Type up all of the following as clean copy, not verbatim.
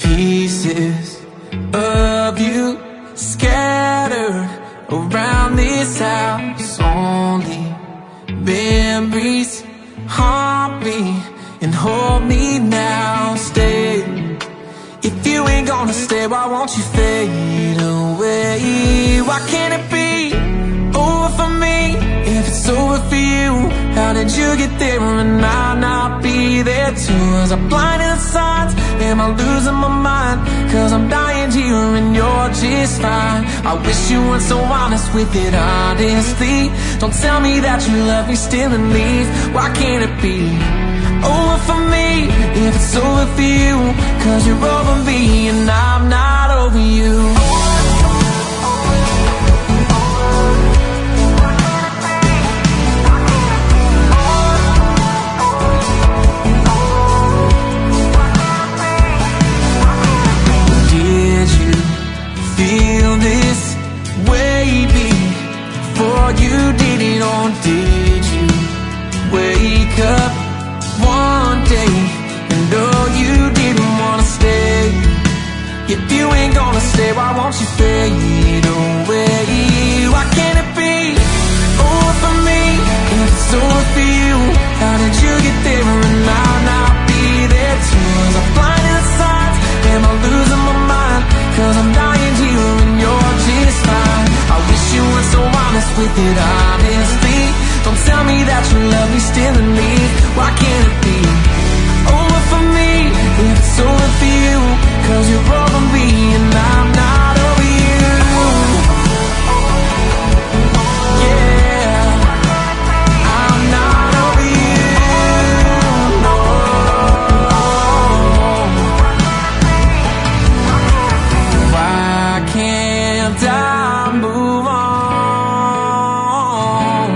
Pieces of you scattered around this house. Only memories haunt me and hold me now. Stay. If you ain't gonna stay, why won't you fade away? Why can't it be over for me? If it's over for you, how did you get there and I'll not be there too? Was I blind to the signs? Am I losing my mind? Cause I'm dying here and you're just fine. I wish you weren't so honest with it, honestly. Don't tell me that you love me still and leave. Why can't it be over for me if it's over for you? Cause you're over me and I'm not over you. Did you feel this way before you did it, or did you wake up one day and know you didn't wanna stay? If you ain't gonna stay, why won't you fade away? Why can't it be over for me if it's over for you? How did you get there and I'll not be there too? Was I blind to the signs? Am I losing my mind? Cause I'm dying here and you're just fine. I wish you weren't so honest with it, honestly. Don't tell me that you love me still and leave. Why can't it be over for me if it's over for you? Cause you're over me and I'm not over you. Yeah, I'm not over you, no. Why can't I move on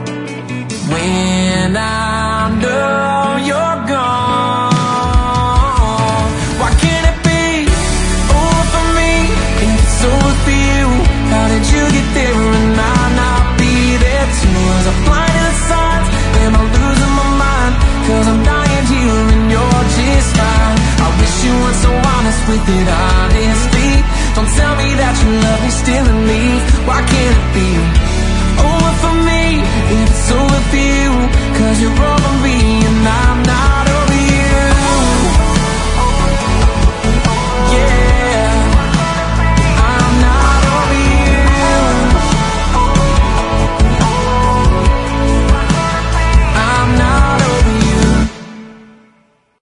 when I know you're gone? Why can't it be over for me if it's over for you? How did you get there and I'll not be there too? Was I blind to the signs? Am I losing my mind? Cause I'm dying here and you're just fine. I wish you weren't so honest with it, honestly. Don't tell me that you love me still and leave. Why can't it be over for me if it's over for you? Cause you're over me and I'm not